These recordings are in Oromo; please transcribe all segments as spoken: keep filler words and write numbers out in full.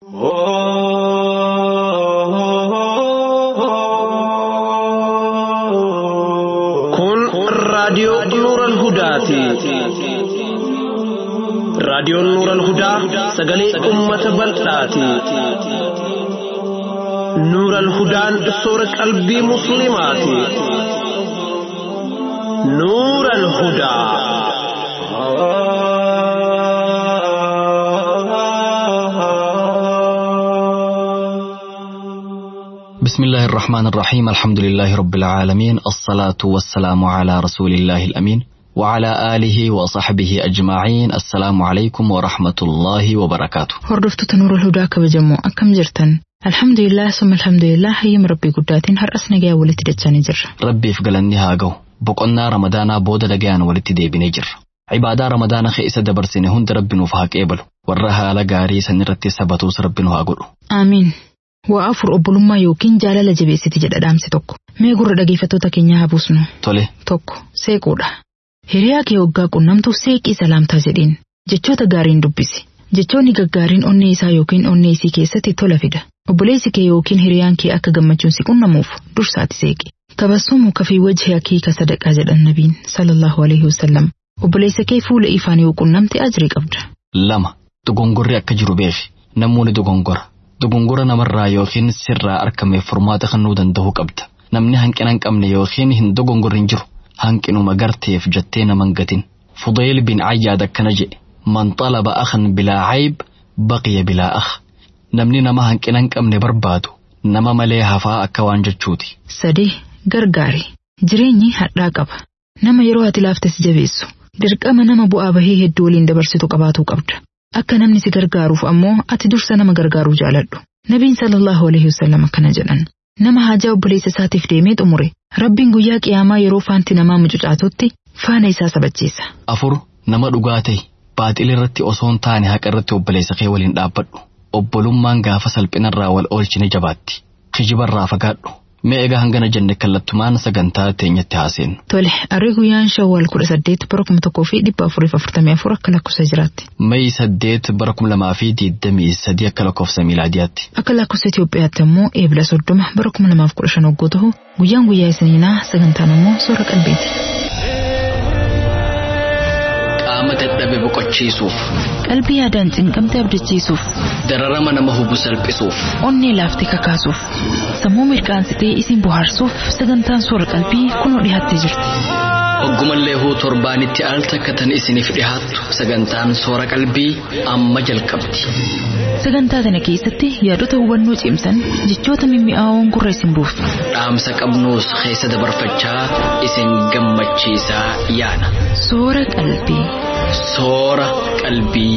Kun raadiyoo Nuural Hudaati. Raadiyoon Nuural Hudaa sagalee uummata bal'aati. Nuural Hudaan soora qalbii musliimaati. Nuural Hudaa. بسم الله الرحمن الرحيم الحمد لله رب العالمين الصلاة والسلام على رسول الله الأمين وعلى آله وصحبه أجمعين السلام عليكم ورحمة الله وبركاته. هردفت تنور الهدى كبجمو أكم جرتن الحمد لله ثم الحمد لله هيم ربي قداتين هر أسنا جا ولت دتشاني جر ربي فقلني هاجو بقولنا رمضان بود لجان ولت دي بنجر عبادة رمضان خيس دبر سنة هند ربي نفهك قبل ورها لجاري سنرتي سبتوس ربي نهاجو آمين. Waa afur obbolummaa yookiin jaalala jabeessiti jedha dhaamsi tokko. Mee gurra dhaggeeffattoota keenyaa habuusnu. Tole. Tokko seequudha. Hiriyaa kee waggaa qunnamtuuf seeqii salaamtaa jedhiin. Jechoota gaariin dubbisi. Jechoonni gaggaariin onnee isaa yookiin onnee isii keessatti tola fida. Obboleessi kee yookiin hiriyaan kee akka gammachuun si qunnamuuf dursaati seeqi. Tabassumu kafii wajhi akii ka sadaqaa jedhan nabiin sallallahu alaihi wasallam. Obboleessa kee fuula ifaan yoo qunnamte ajrii qabda. Lama. Dogongorri akka jiru beefi. Namoonni dogongora. Dogongora namarraa yookiin sirraa argamee furmaata kennuu danda'uu qabda. Namni hanqina hin qabne yookiin hin dogongorri hin jiru. Hanqinuma garteef jettee naman gatin. Fudayl bin Ayyaad akkana jedhe. Man talaba akhan bilaa cayb baqiya bilaa akh. Namni nama hanqina hin qabne barbaadu nama malee hafaa akka waan jechuuti. Sadii gargaari. Jireenyi hadhaa qaba. Nama yeroo ati laaftes jabeessu. Dirqama nama bu'aa bahee hedduu waliin dabarsitu qabaatuu qabda. Akka namni si gargaaruuf ammoo ati dursa nama gargaaruu jaaladhu. Nabiin sallallahu alaihi wasallam akkana jedhan. Nama haajaa obboleessa isaatiif deemee xumure. Rabbiin guyyaa qiyaamaa yeroo faanti namaa mucucaatutti faana isaa sabacheessa. Afur nama dhugaa ta'e baaxil irratti osoo hin taane haqa irratti obboleessa kee waliin dhaabbadhu. Obbolummaan gaafa salphinarraa wal oolchine jabaatti. Kijibarraa fagaadhu. Mee egaa hangana jenne kallattumaan sagantaa teenyatti haaseennu. Tole, arri guyyaan Shawwaal kudha saddeet bara kuma tokkoo fi dhibba afuriif afurtamii afur akka lakkoofsa jiraatti. May saddeet bara kuma lamaa fi digdamii sadii akka lakkoofsa miilaadiyaatti. Akka lakkoofsa Itoophiyaatti ammoo eebila soddoma bara kuma lamaaf kudha shan hoggoo ta'u guyyaan guyyaa isiniinaa sagantaan ammoo soora qalbiiti. Qaama dadhabe boqochiisuuf. Qalbii yaadaan cinqamte abdachiisuuf. Dararama nama hubu salphisuuf. Onnee laaftee kakaasuuf. Sammuu mirqaansitee isin bohaarsuuf sagantaan soora qalbii kunoo dhiyaattee jirti. Oggumallee huu torbaanitti al takkatan isiniif dhihaattu sagantaan soora qalbii amma jalqabdi. Sagantaa kana keessatti yaadota hubannoo cimsan jechoota mimmi'aawoon gurra isin buufna. Dhaamsa qabnuus keessa dabarfachaa isin gammachiisaa yaana. Soora qalbii. Soora qalbii.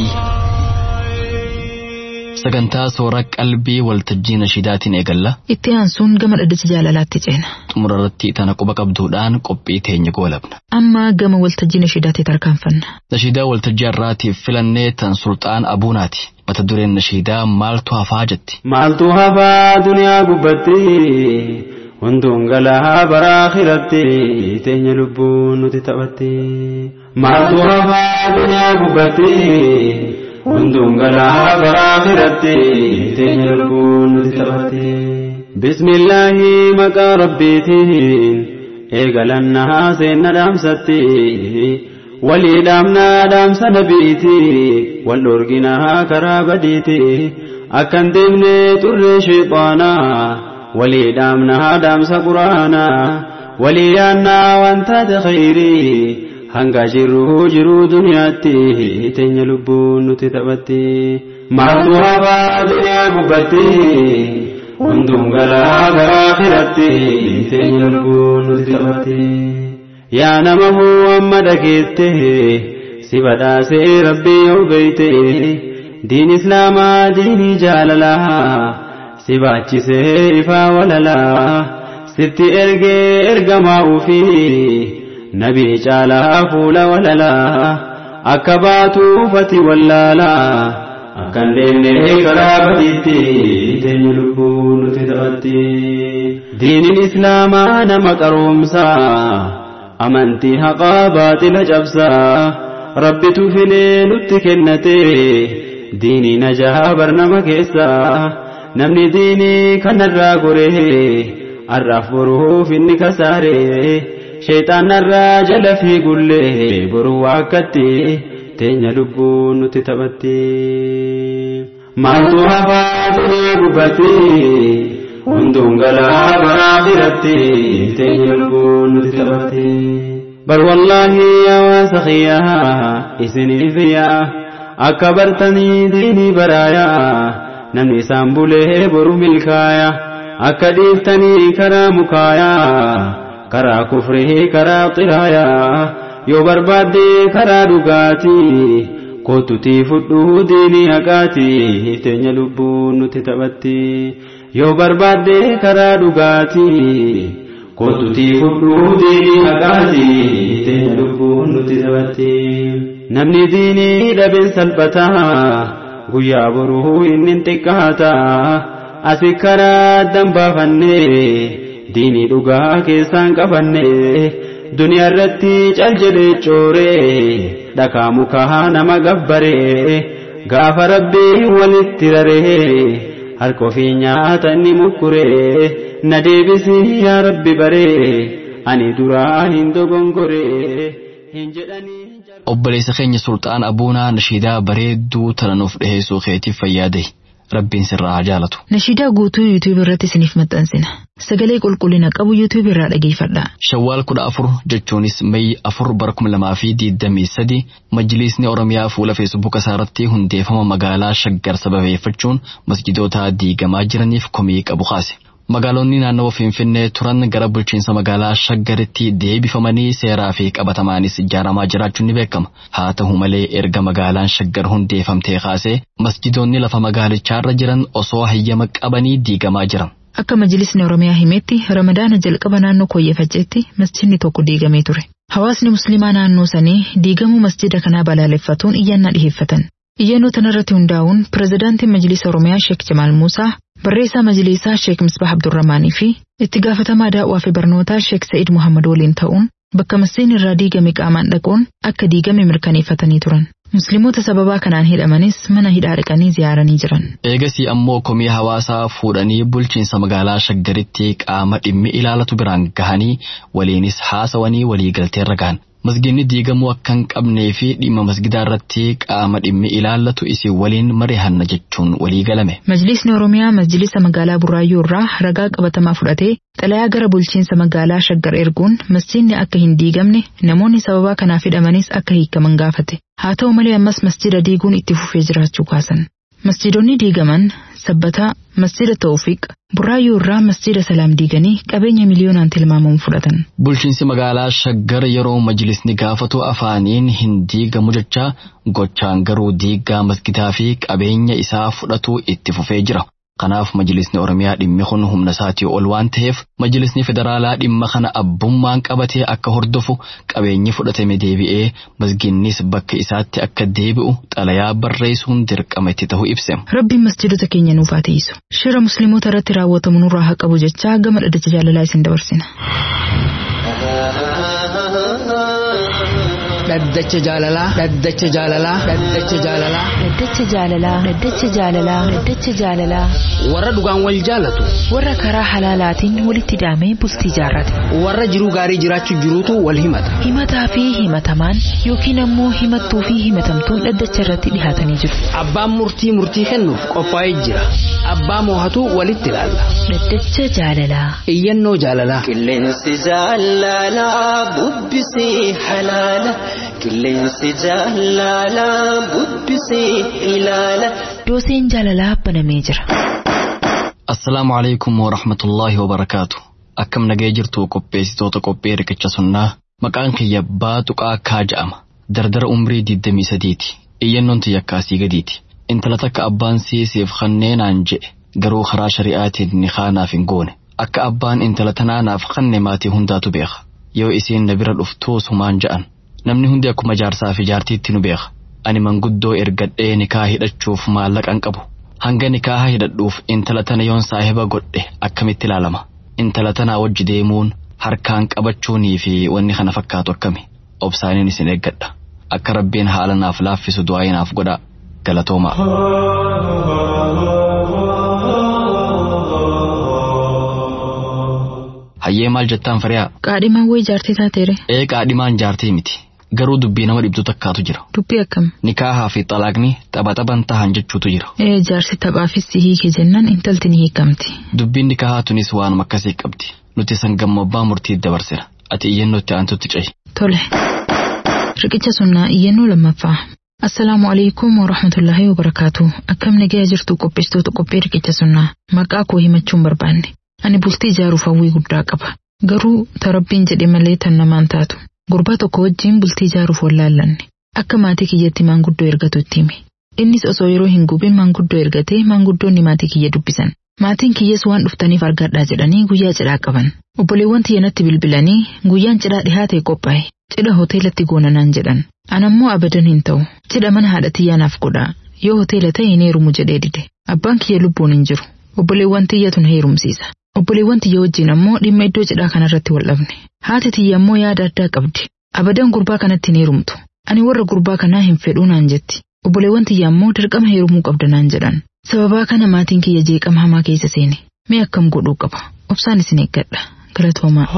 Sagantaa soora qalbii waltajjii nashidaatiin eegalla. Itti aansuun gama dhaddacha jaalalaatti ceena. Xumurarratti tana quba qabduudhaan qophii teenya goolabna. Amma gama waltajjii nashidaatti tarkaanfanna. Nashidaa waltajjii irraatiif filannee tan sulxaan abuunaati. Mata dureen nashidaa maaltu hafaa jetti. Maaltu hafaa duniyaa gubbatti hunduun galaa bara akhiratti teenya lubbuun nuti taphatti. Maaltu hafaa duniyaa gubbatti hunduun galaa bara akhiratti teenya lubbuun nuti taphatti. Bismillaahi maqaa rabbiitiin eegalannaa seenna dhaamsatti. Walii dhaamnaa dhaamsa nabiiti wal dhorginaa karaa badiiti akkan deemne turre sheexaanaa walii dhaamnaa dhaamsa quraanaa walii yaannaa wantaate khayrii hanga jirru jiru duniyaatti teenya lubbuun nuti taphatti. Maaltu hafaa duniyaa gubbatti hunduun galaa gara akhiratti teenya lubbuun nuti taphatti. Yaa nama amma dhageette si badhaasee rabbii yoo beeyte diin islaamaa diinii jaalalaa si baachisee ifaa walalaa sitti ergee ergamaa ufii nabii caalaa fuula walalaa akka baatuufati wallaalaa akkan deemnee karaa badiitti teenya lubbuun nuti taphatti. Diiniin islaamaa nama qaroomsaa amantii haqaa baaxila cabsaa rabbitu filee nutti kennate diini najaa barnama keessa namni diini kanarraa goree arraaf boruuf inni kasaare sheexaanarraa jala fiigullee boruu akkatti teenya lubbuun nuti taphatti maaltu hafaa dunia gubbatti hunduun galaa baraa biratti teenya lubbuun nuti taphatti bar wallaahi hawaasa khiyyaa isiniif yaa akka bartanii diinii baraayaa namni isaan bulee boru milkaaya akka dhiiftanii karaa mukaayaa karaa kufrii karaa xiraayaa yoo barbaadde karaa dhugaatii kootutii fudhuu diinii haqaatii teenya lubbuun nuti taphatti yoo barbaadde karaa dhugaatii kootutii fudhuu diinii haqaatii teenya lubbuun nuti taphatti namni diinii dhabeen salphataa guyyaa boruu inni xiqqaataa asi karaa dambaafannee diinii dhugaa keessaan qabannee duniyaa irratti cal jedhee cooree dhakaa mukaa nama gabbaree gaafa rabbii walitti raree harka ofii nyaata inni mukkuree na deebisi yaa rabbi baree ani duraa hin dogongoree hin jedhanii. obboleessa keenya sultaan abuunaa nashiidaa bareedduu tana nuuf dhiheessuu keetiif fayyaade rabbiin sirraa haa jaalatu. Nashiidaa guutuu yuutuub irratti isiniif maxxansina. Sagalee qulqullina qabu yuutuub irraa dhageeffadha. Shawwaal kudha afur jechuunis May afur bara kuma lamaa fi digdamii sadi majlisni Oromiyaa fuula feesbuuka isaarratti hundeeffama magaalaa Shaggar sababeeffachuun masjidoota diigamaa jiraniif komii qabu kaase. Magaalonni naannoo Finfinnee turan gara bulchiinsa magaalaa Shaggaritti deebifamanii seeraa fi qabatamaanis ijaaramaa jiraachuun ni beekama. Haa ta'u malee erga magaalaan Shaggar hundeeffamtee kaasee masjidoonni lafa magaalichaarra jiran osoo hayyama qabanii diigamaa jiran. Akka majlisni Oromiyaa himetti Ramadaana jalqaba naannoo Koyyefaceetti masjidni tokko diigamee ture. Hawaasni Muslimaa naannoo sanii diigamuu masjida kanaa balaaleffatuun iyyannaa dhiheeffatan. Iyyannoo tanarratti hundaa'uun pirezidaantiin Majlisa Oromiyaa Sheek Jamaal Muusaa, barreessaa Majlisaa Sheek Misbah Abdurrahmaanii fi itti gaafatamaa daa'waa fi barnootaa Sheek Sa'id Muhammad waliin ta'uun bakka masjidni irraa diigame qaamaan dhaquun akka diigame mirkaneeffatanii turan. Musliimoota sababaa kanaan hidhamanis mana hidhaa dhaqanii ziyaaranii jiran. Eegasii ammoo komii hawaasaa fuudhanii bulchiinsa magaalaa Shaggaritti qaama dhimmi ilaalatu biraan gahanii waliinis haasawanii waliigalteerra gahan. Masjidni diigamuu akka hin qabnee fi dhimma masjidaa irratti qaama dhimmi ilaallatu isin waliin mari'anna jechuun walii galame. Majlisni Oromiyaa majlisa magaalaa Burraayyuu irraa ragaa qabatamaa fudhatee xalayaa gara bulchiinsa magaalaa Shaggar erguun masjidni akka hin diigamne namoonni sababaa kanaaf hidhamanis akka hiikaman gaafate. Haa ta'u malee ammas masjida diiguun itti fufee jiraachuu kaasan. Masjidonni diigaman Sabbataa, Masjida Tawfiq, Burraayyuu irraa Masjida Salaam diiganii qabeenya miliyoonaan tilmaamamu fudhatan. Bulchiinsi magaalaa Shaggar yeroo majlisni gaafatu afaaniin hin diigamu jecha gochaan garuu diigaa masjidaa fi qabeenya isaa fudhatu itti fufee jira. Kanaaf majlisni Oromiyaa dhimmi kun humna isaatii ol waan ta'eef majlisni federaalaa dhimma kana abbummaan qabatee akka hordofu qabeenyi fudhatame deebi'ee masjidnis bakka isaatti akka deebi'u xalayaa barreessuun dirqama itti ta'uu ibse. Rabbiin masjidota keenya nuuf haa ta'isu. Shira musliimoota irratti raawwatamu nurraa haa qabu jechaa gama dhaddacha jaalalaa isin dabarsina. Dhaddacha jaalalaa, dhaddacha jaalalaa, dhaddacha jaalalaa, dhaddacha jaalalaa, dhaddacha jaalalaa, dhaddacha jaalalaa. Warra dhugaan wal jaalatu, warra karaa halaalaatiin walitti hidhamee bultii jaarrate, warra jiruu gaarii jiraachuu jiruutu wal himata. Himataa fi himatamaan yookiin ammoo himattuu fi himatamtuun dhaddacha irratti dhihaatanii jiru. Abbaan murtii murtii kennuuf qophaa'ee jira. Abbaa moohatu walitti ilaalla. Dhaddacha jaalalaa. Iyyannoo jaalalaa. Qilleensi jaalalaa bubbisii halaala. Qilleensi jaalalaa bubbisii ilaala. Dooseen jaalalaa banamee jira. Assalaamu alaykum wa rahmatullahi wa barakaatu. Akkam nagee jirtu qopheessitoota qophee riqicha sunnaa. Maqaan kiyya Baaxuqaa Kaa jedhama. Dardara umrii digdamii sadiiti. Iyyannoon tiyya akkaasii gadiiti. Intala takka abbaan siisiif kanneenaan jedhe garuu karaa shari'aatiin nikaa naaf hin goone. Akka abbaan intala tanaa naaf kanne maatii hundaatu beeka. Yoo isiin na bira dhuftuu sumaan ja'an. Namni hundi akkuma jaarsaa fi jaartiitti nu beeka. Ani manguddoo ergadhee nikaa hidhachuuf maallaqan qabu. Hanga nikaa hidhadhuuf intala tana yoon saahiba godhe akkamitti ilaalama. Intala tanaa wajji deemuun harkaan qabachuunii fi wanni kana fakkaatu akkami. Obsaaniin isin eeggadha. Akka rabbiin haala naaf laaffisu du'aa naaf godhaa. galatooma. Hayyee maal jettaan Fariyaa? Qaadhimaan wayii jaartii taateere. Ee qaadhimaan jaartii miti. Garuu dubbii nama dhibdu takkaatu jira. Dubbii akkam? Nikaahaa fi xalaaqni tapha taphan tahan jechuutu jira. Ee jaarsi taphaafis si hiike jennaan intalti ni hiikamti. Dubbiin nikaahaa tunis waanuma akkasii qabdi. Nuti san gammabbaa murtii dabarsina. Ati iyyannoo itti aantutti cehi. Tole. Riqicha sunnaa iyyannoo lammaffaa. Assalaamu alaikum wa rahmatullahi wa barakaatu. Akkam nagaya jirtu qopheessitoota qophii riqicha sunnaa. Maqaa koo himachuun barbaanne. Ani bultii ijaaruuf hawwii guddaa qaba. Garuu tarabbiin jedhe malee tan namaan taatu. Gurbaa tokko wajjin bultii ijaaruuf wallaallanne. Akka maatii kiyyatti maanguddoo ergatu itti hime. Innis osoo yeroo hin gubin maanguddoo ergatee maanguddoonni maatii kiyya dubbisan. Maatiin kiyyas waan dhuftaniif argadhaa jedhanii guyyaa cidhaa qaban. Obboleewwan tiyyanatti bilbilanii guyyaan cidhaa dhihaate qophaa'e. Cidha hoteelatti goonanaan jedhan. Anammoo abadan hin ta'u. Cidha mana haadha tiyyaanaaf godhaa. Yoo hoteela ta'e hin heerumu jedhee dide. Abbaan kiyya lubbuun hin jiru. Obboleewwan tiyyatu na heerumsiisa. Obboleewwan tiyya wajjin ammoo dhimma iddoo cidhaa kanarratti wal dhabne. Haati tiyya ammoo yaada addaa qabdi. Abadan gurbaa kanatti hin heerumtu. Ani warra gurbaa kanaa hin fedhuu naan jetti. Obboleewwan tiyya ammoo dirqama heerumuu qabda naan jedhan. Sababaa kana maatiin kiyya jeeqama hamaa keessa seene. Mee akkam godhuu qaba? Obsaan isin eeggadha. Galatoomaa.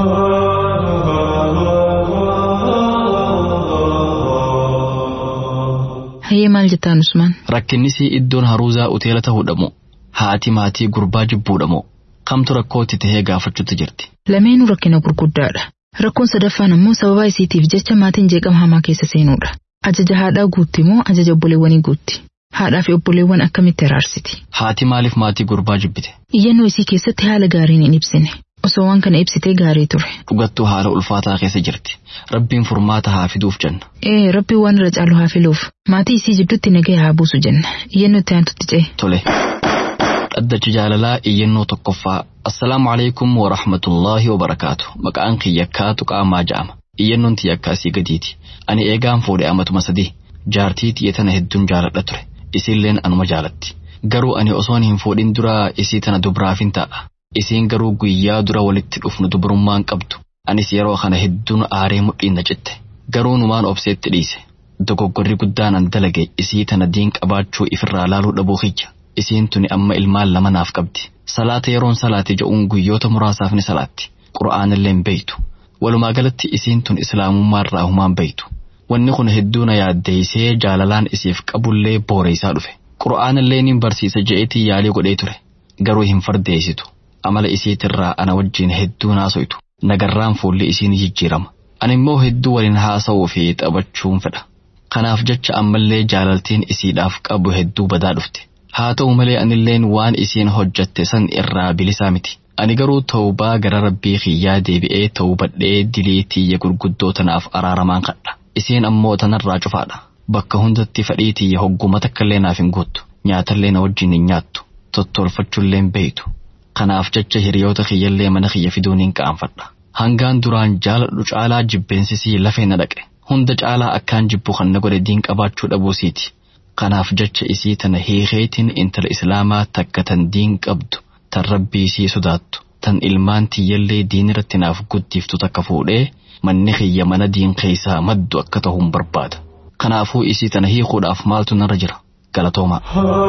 Hayyee maal jettaan Usmaan? Rakkinnisii iddoon haruuzaa hoteela ta'uudhamoo? Haati maatii gurbaa jibbuudhamoo? Kamtu rakkootti tahee gaafachuutti jirti? Lameenuu rakkina gurguddaadha. Rakkoon sadaffaan ammoo sababaa isiitiif jecha maatiin jeeqama hamaa keessa seenuudha. Ajaja haadhaa guutti moo ajaja obboleewwanii guutti? Haadhaa fi obboleewwan akkamitti araarsiti? Haati maaliif maatii gurbaa jibbite? Iyyannoo isii keessatti haala gaariin hin ibsine. Osoo waan kana ibsitee gaarii ture. Dhugattuu haala ulfaataa keessa jirti. Rabbiin furmaata haa fiduuf jenna. Ee rabbiin waan irra caalu haa filuuf. Maatii isii jidduutti nagaya haa buusu jenna. Iyyannoo itti aantutti ce'e. Tole. Dhaddachi jaalalaa iyyannoo tokkoffaa. Assalaamu alaikum wa rahmatullahi wa barakaatu. Maqaan kiyyakkaa tuqaamaa ja'ama. Iyyannoon tiyyakkaa asii gadiiti. Ani eegaan fuudhe amatuma sadii. Jaartii tiyya tana hedduun jaaladha ture. Isiilleen anuma jaalatti. Garuu ani osoon hin fuudhin dura isii tana dubraafin ta'a. Isiin garuu guyyaa dura walitti dhufnu dubrummaan qabdu. Anis yeroo kana hedduun aaree mudhiin na citte. Garuu numaan obseetti dhiise. Dogoggorri guddaan an dalage isii tana diin qabaachuu ifirraa laaluu dhabuu kiyya. Isiin tuni amma ilmaan lama naaf qabdi. Salaata yeroon salaate je'uun guyyoota muraasaaf ni salaatti. Qura'aanillee hin beeytu. Walumaa galatti isiin tun islaamummaarraa humaan beeytu. Wanni kun hedduu na yaaddeessee jaalalaan isiif qabullee booreessaa dhufe. Qura'aanillee nin barsiisa je'eetii yaalii godhee ture. Garuu hin fardeessitu. Amala isiitirraa ana wajjin hedduu naasoytu. Nagarraan fuulli isiin jijjiirama. Ani immoo hedduu waliin haasa'uu fi taphachuun fedha. Kanaaf jecha ammallee jaalaltiin isiidhaaf qabu hedduu badaa dhufte. Haa ta'u malee anilleen waan isiin hojjatte san irraa bilisaa miti. Ani garuu tawbaa gara rabbii kiyyaa deebi'ee tawbadhee dilii tiyya gurguddoo tanaaf araaramaan kadha. Isiin ammoo tanarraa cufaadha. Bakka hundatti fadhii tiyya hogguma takkallee naaf hin guuttu. Nyaatallee na wajjin hin nyaattu. Tottolfachuullee hin beeytu. Kanaaf jecha hiriyoota kiyyallee mana kiyya fiduun hin qaanfadha. Hangaan duraan jaaladhu caalaa jibbeensisii lafee na dhaqe. Hunda caalaa akkaan jibbu kan na godhe diin qabaachuu dhabuusiiti. Kanaaf jecha isii tana hiikeetiin intala islaamaa takka tan diin qabdu tan rabbii isii sodaattu tan ilmaan tiyyallee diin irratti naaf guddiftu takka fuudhee manni kiyya mana diin keessaa maddu akka ta'uun barbaada. Kanaafuu isii tana hiikuudhaaf maaltu narra jira? Galatoomaa.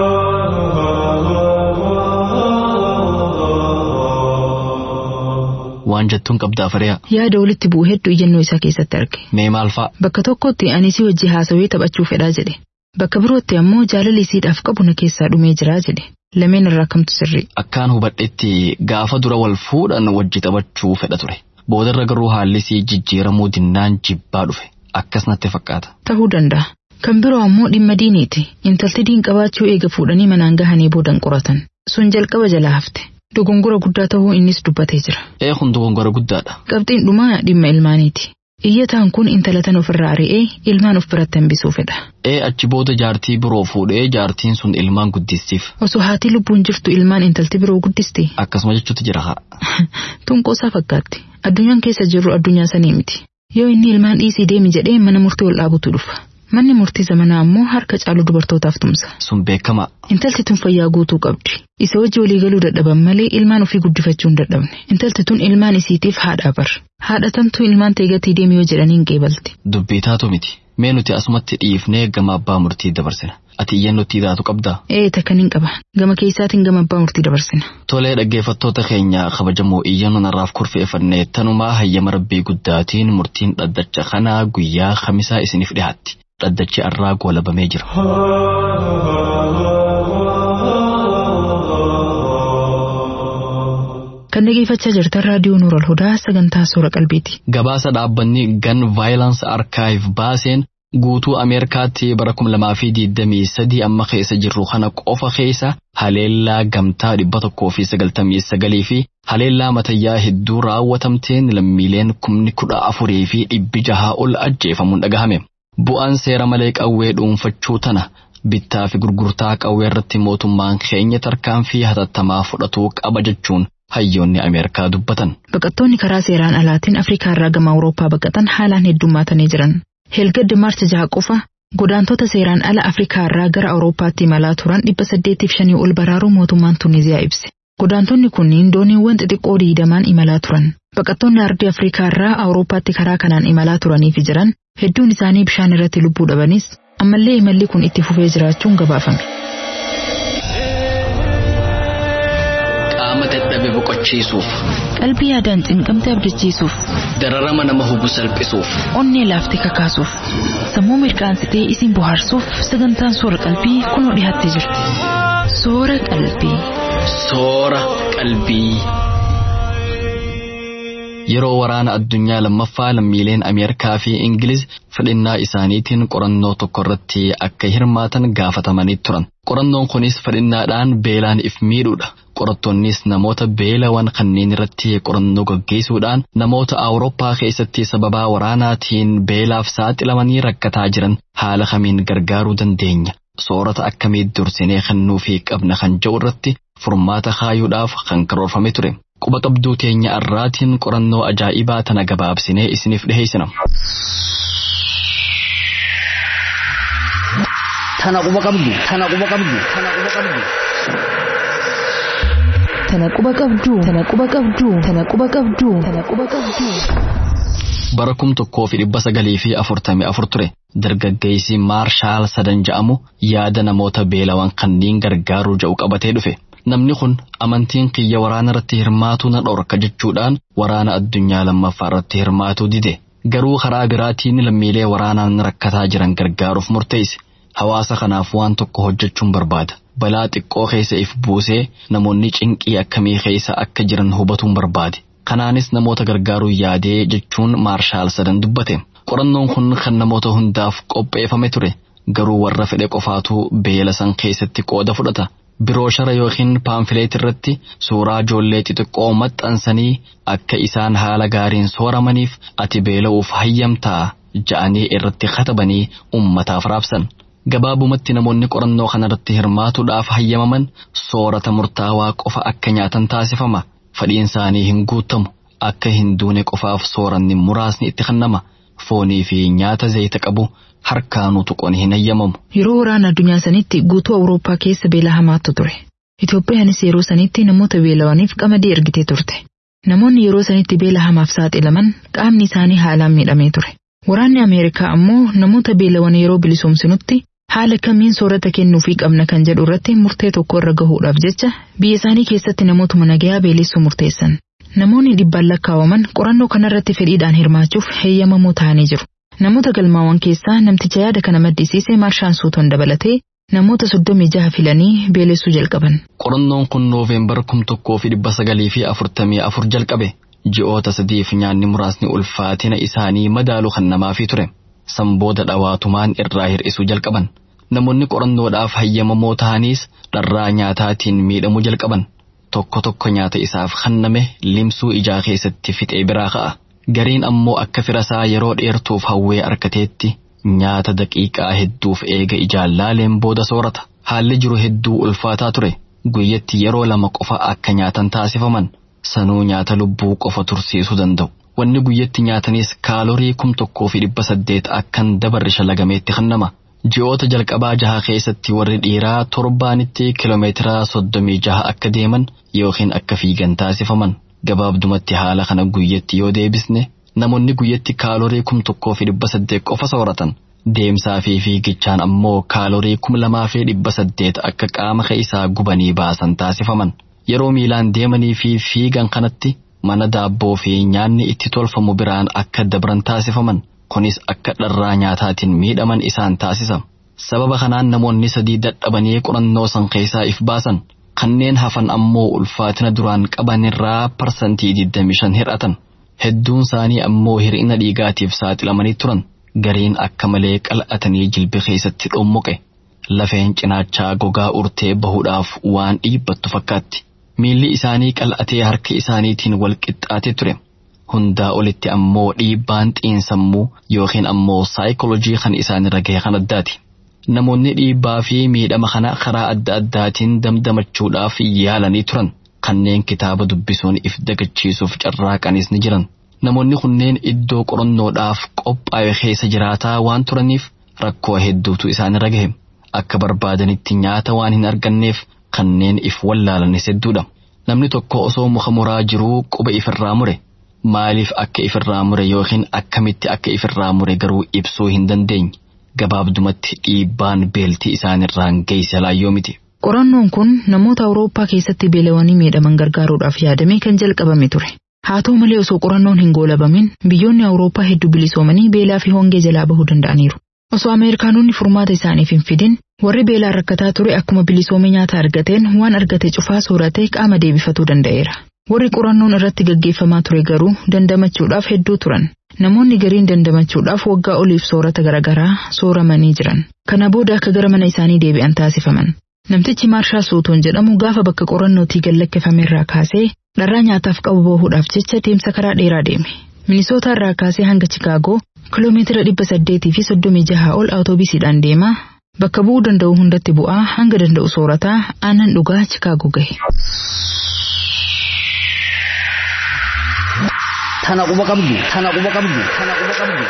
Waan jettuun qabdaa Fariyaa? Yaada walitti bu'u hedduu iyyannoo isaa keessatti arge. Mee maal fa'a? Bakka tokkotti ani isii wajji haasawee taphachuu fedhaa jedhe. Bakka birootti ammoo jaalala isiidhaaf qabu na keessaa dhumee jiraa jedhe. Lameen irraa kamtu sirrii? Akkaan hubadhetti gaafa dura wal fuudhan wajji taphachuu fedha ture. Boodarra garuu haalli isii jijjiiramuu dinnaan jibbaa dhufe. Akkas natti fakkaata. Ta'uu danda'a. Kan biroo ammoo dhimma diiniiti. Intalti diin qabaachuu eega fuudhanii manaan gahanii boodan qoratan. Sun jalqaba jalaa hafte. Dogongora guddaa ta'uu innis dubbatee jira. Ee kun dogongora guddaadha. Qabxiin dhumaa dhimma ilmaaniiti. Iyyataan kun intala tan ofirraa ari'ee ilmaan of biratti hambisuu fedha. Ee achi booda jaartii biroo fuudhee jaartiin sun ilmaan guddistiif. Osoo haati lubbuun jirtu ilmaan intalti biroo guddiste. Akkasuma jechuutti jira haa. Tunqoosaa fakkaatti. Addunyaan keessa jirru addunyaa sanii miti. Yoo inni ilmaan dhiisii deemi jedhee mana murtii ol dhaabutu dhufa. Manni murtii zamanaa ammoo harka caalu dubartootaaf tumsa. Sun beekama. Intalti tun fayyaa guutuu qabdi. Isa wajji walii galuu dadhaban malee ilmaan ofii guddifachuu hin dadhabne. Intalti tun ilmaan isiitiif haadhaa bar. Haadha tamtuu ilmaan teegatii deemi yoo jedhaniin qeebalti. Dubbii taatu miti. Mee nuti asumatti dhiifnee gama abbaa murtii dabarsina. Ati iyyannootti daatu qabdaa? Ee takkan hin qaba. Gama keessaatiin gama abbaa murtii dabarsina. Tolee dhaggeeffattoota keenya kabajamoo iyyannoo narraaf kurfeeffannee tanumaa hayyama rabbii guddaatiin murtiin dhaddacha kanaa guyyaa khamisaa isiniif dhiyaatti. Dhaddachi arraa goolabamee jira. Kan dhaggeeffachaa jirtan raadiyoo Nuural Hudaa sagantaa Soora Qalbiiti. Gabaasa dhaabbanni Gun Violence Archive baaseen guutuu Ameerikaatti bara kuma lamaa fi digdamii sadii amma keessa jirru kana qofa keessa haleellaa gamtaa dhibba tokkoo fi sagaltamii sagalii fi haleellaa matayyaa hedduu raawwatamteen lammiileen kumni kudha afurii fi dhibbi jahaa ol ajjeefamuun dhagahame. Bu'aan seera malee qawwee dhuunfachuu tana bittaa fi gurgurtaa qawwee irratti mootummaan keenya tarkaanfii hatattamaa fudhatuu qaba jechuun hayyoonni Ameerikaa dubbatan. Baqattoonni karaa seeraan alaatiin Afrikaa irraa gama Awurooppaa baqatan haalaan heddummaatanii jiran. Helgad Maarch jaha qofa godaantota seeraan ala Afrikaa irraa gara Awurooppaatti imalaa turan dhibba saddeetiif shanii ol baraaruu mootummaan Tuniziyaa ibse. Godaantonni kunniin dooniiwwan xixiqqoo diidamaan imalaa turan. Baqattoonni ardii Afrikaa irraa Awurooppaatti karaa kanaan imalaa turanii fi jiran hedduun isaanii bishaan irratti lubbuu dhabanis ammallee imalli kun itti fufee jiraachuun gabaafame. Qaama dadhabe boqochiisuuf, qalbii yaadaan cinqamte abdachiisuuf, dararama nama hubu salphisuuf, onnee laaftee kakaasuuf, sammuu mirqaansitee isin bohaarsuuf sagantaan Soora Qalbii kunoo dhiyaattee jirti. Soora Qalbii. Soora Qalbii. Yeroo waraana addunyaa lammaffaa lammiileen Ameerikaa fi Ingiliz fedhinnaa isaaniitiin qorannoo tokko irratti akka hirmaatan gaafatamanii turan. Qorannoon kunis fedhinnaadhaan beelaan if miidhuudha. Qorattoonnis namoota beelawwan kanneen irratti qorannoo gaggeessuudhaan namoota Awurooppaa keessatti sababaa waraanaatiin beelaaf saaxilamanii rakkataa jiran haala kamiin gargaaruu dandeenya. Soorata akkamii dursinee kennuufii qabna kan jedhu irratti furmaata kaayuudhaaf kan karoorfame ture. Quba qabduu teenya arraatiin qorannoo ajaa'ibaa tana gabaabsinee isiniif dhiheessina. Tana quba qabdu, tana quba qabdu, tana quba qabdu. Tana quba qabdu, tana quba qabdu, tana quba qabdu, tana quba qabdu. Bara kum tokkoo fi dhibba sagalii fi afurtamii afur ture. Dargaggeessi Maarshaal Sadan jedhamu yaada namoota beelawan kanneen gargaaruu jedhu qabatee dhufe. Namni kun amantiin kiyya waraana irratti hirmaatuu na dhorka jechuudhaan waraana addunyaa lammaffaa irratti hirmaatuu dide. Garuu karaa biraatiin lammiilee waraanaan rakkataa jiran gargaaruuf murteesse. Hawaasa kanaaf waan tokko hojjechuun barbaada. Balaa xiqqoo keessa if buusee namoonni cinqii akkamii keessa akka jiran hubatuun barbaade. Kanaanis namoota gargaaruu yaadee jechuun Maarshaal Sadan dubbate. Qorannoon kun kan namoota hundaaf qopheeffame ture. Garuu warra fedhe qofaatu beela san keessatti qooda fudhata. Birooshara yookiin paamfileet irratti suuraa ijoollee xixiqqoo maxxansanii akka isaan haala gaariin sooramaniif ati beela'uuf hayyamtaa ja'anii irratti katabanii ummataaf raabsan. Gabaabumatti namoonni qorannoo kanarratti hirmaatuudhaaf hayyamaman soorata murtaawaa qofa akka nyaatan taasifama. Fedhiin isaanii hin guutamu. Akka hin duune qofaaf sooranni muraasni itti kennama. Foonii fi nyaata zayita qabu harkaanuu tuqoon hin hayyamamu. Yeroo waraana addunyaa sanitti guutuu Awurooppaa keessa beela hamaatu ture. Itoophiyaanis yeroo sanitti namoota beelawaniif qamadii ergitee turte. Namoonni yeroo sanitti beela hamaaf saaxilaman qaamni isaanii haalaan miidhamee ture. Waraanni Ameerikaa ammoo namoota beelawan yeroo bilisoomsinutti haala kamiin soorata kennuufii qabna kan jedhu irratti murtee tokko irra gahuudhaaf jecha biyya isaanii keessatti namootuma nagayaa beelessuu murteessan. Namoonni dhibbaan lakkaawaman qorannoo kanarratti fedhiidhaan hirmaachuuf heeyyamamoo ta'anii jiru. Namoota galmaawwan keessaa namticha yaada kana maddisiise Maarshaal Suuton dabalatee namoota soddomii jaha filanii beelessuu jalqaban. Qorannoon kun Nooveembar kum tokkoo fi dhibba sagalii fi afurtamii afur jalqabe. Ji'oota sadiif nyaanni muraasni ulfaatina isaanii madaaluu kan namaafii ture. Sanbooda dhawaatumaan irraa hir'isuu jalqaban. Namoonni qorannoodhaaf hayyamamoo ta'aniis dharraa nyaataatiin miidhamuu jalqaban. Tokko tokko nyaata isaaf kenname limsuu ijaa keessatti fixee biraa ka'a. Gariin ammoo akka firasaa yeroo dheertuuf hawwee argateetti nyaata daqiiqaa hedduuf eega ijaan laaleen booda soorata. Haalli jiru hedduu ulfaataa ture. Guyyatti yeroo lama qofa akka nyaatan taasifaman. Sanuu nyaata lubbuu qofa tursiisuu danda'u. Wanni guyyatti nyaatanis kaalorii kum tokkoo fi dhibba saddeet akkan dabarri shalagameetti kennama. Ji'oota jalqabaa jaha keessatti warri dhiiraa torbaanitti kiiloomeetira soddomii jaha akka deeman yookiin akka fiigan taasifaman. Gabaabdumatti haala kana guyyatti yoo deebisne namoonni guyyatti kaalorii kum tokkoo fi dhibba saddeet qofa sooratan. Deemsaa fi fiigichaan ammoo kaalorii kuma lamaa fi dhibba saddeet akka qaama keessaa gubanii baasan taasifaman. Yeroo miilaan deemanii fi fiigan kanatti mana daabboo fi nyaanni itti tolfamu biraan akka dabran taasifaman. Kunis akka dharraa nyaataatiin miidhaman isaan taasisa. Sababa kanaan namoonni sadii dadhabanii qorannoo san keessaa if baasan. Kanneen hafan ammoo ulfaatina duraan qaban irraa parsantii digdamii shan hir'atan. Hedduun isaanii ammoo hir'ina dhiigaatiif saaxilamanii turan. Gariin akka malee qal'atanii jilbi keessatti dhommuqe. Lafeen cinaachaa gogaa urtee bahuudhaaf waan dhiibbattu fakkaatti. Miilli isaanii qal'atee harka isaaniitiin wal qixxaatee ture. Hundaa olitti ammoo dhiibbaan xiinsammuu yookiin ammoo saayikoolojii kan isaanirra gahe kan addaati. Namoonni dhiibbaa fi miidhama kana karaa adda addaatiin damdamachuudhaaf yaalanii turan. Kanneen kitaaba dubbisuun if dagachiisuuf carraaqanis ni jiran. Namoonni kunneen iddoo qorannoodhaaf qophaa'e keessa jiraataa waan turaniif rakkoo hedduutu isaanirra gahe. Akka barbaadanitti nyaata waan hin arganneef kanneen if wallaalanis hedduudha. Namni tokko osoo muka muraa jiruu quba ifirraa mure. Maaliif akka ifirraa mure yookiin akkamitti akka ifirraa mure garuu ibsuu hin dandeenye. Gabaabdumatti dhiibbaan beeltii isaanirraan geesse laayyoo miti. Qorannoon kun namoota Awurooppaa keessatti beelawanii miidhaman gargaaruudhaaf yaadamee kan jalqabame ture. Haa ta'u malee osoo qorannoon hin goolabamin biyyoonni Awurooppaa hedduu bilisoomanii beelaa fi hongee jalaa bahuu danda'aniiru. Osoo Ameerikaanonni furmaata isaaniif hin fidin warri beelaan rakkataa ture akkuma bilisoomee nyaata argateen waan argate cufaa sooratee qaama deebifatuu danda'eera. Warri qorannoon irratti gaggeeffamaa ture garuu dandamachuudhaaf hedduu turan. Namoonni gariin dandamachuudhaaf waggaa oliif soorata garaagaraa sooramanii jiran. Kana booda akka gara mana isaanii deebi'an taasifaman. Namtichi Maarshaal Suutoon jedhamu gaafa bakka qorannootii gallakkeeffame irraa kaasee dharraa nyaataaf qabu bahuudhaaf jecha deemsa karaa dheeraa deeme. Minisootaa irraa kaasee hanga Chikaagoo kiiloomeetira dhibba saddeetii fi soddomii jaha ol awutoobisiidhaan deema. Bakka bu'uu danda'u hundatti bu'aa hanga danda'u soorataa aannan dhugaa Chikaagoo gahe. Tana quba qabdu, tana quba qabdu, tana quba qabdu.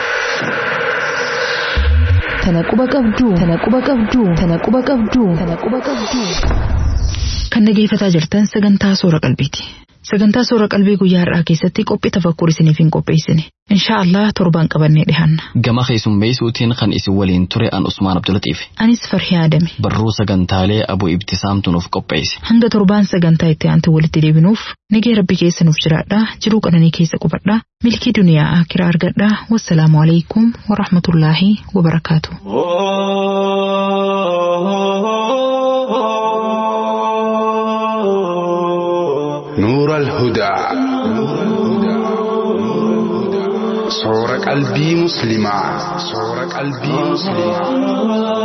Tana quba qabdu, tana quba qabdu, tana quba qabdu, tana quba qabdu. Kan dhaggeeffataa jirtan sagantaa soora qalbiiti. Sagantaa soora qalbii guyyaa har'aa keessatti qophii tafakkur isiniif hin qopheessine. Inshaallah torbaan qabannee dhihaanna. Gama keessummeessuutiin kan isin waliin ture an Usmaan Abdulatiif. Anis Farhii Adame. Barruu sagantaalee Abu Ibtisaamtu nuuf qopheesse. Hanga torbaan sagantaa itti aantu walitti deebinuuf nagee Rabbi keessa nuuf jiraadhaa jiruu qananii keessa qubadhaa milkii duniyaa akiraa argadhaa wassalaamu alaikum wa rahmatullaahi wa barakaatu. نور الهدى صورة قلبي مسلمة صورة قلبي مسلمة